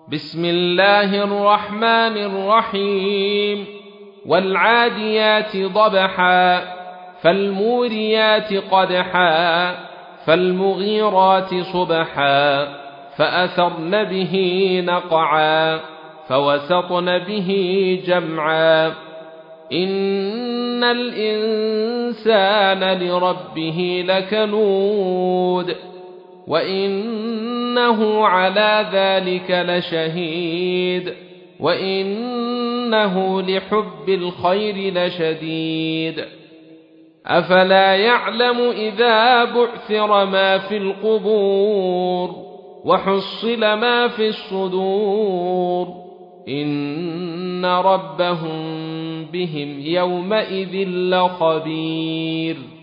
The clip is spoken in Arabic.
بسم الله الرحمن الرحيم والعاديات ضبحا فالموريات قدحا فالمغيرات صبحا فأثرن به نقعا فوسطن به جمعا إن الإنسان لربه لكنود وإنه على ذلك لشهيد وإنه لحب الخير لشديد أفلا يعلم إذا بعثر ما في القبور وحصل ما في الصدور إن ربهم بهم يومئذ لخبير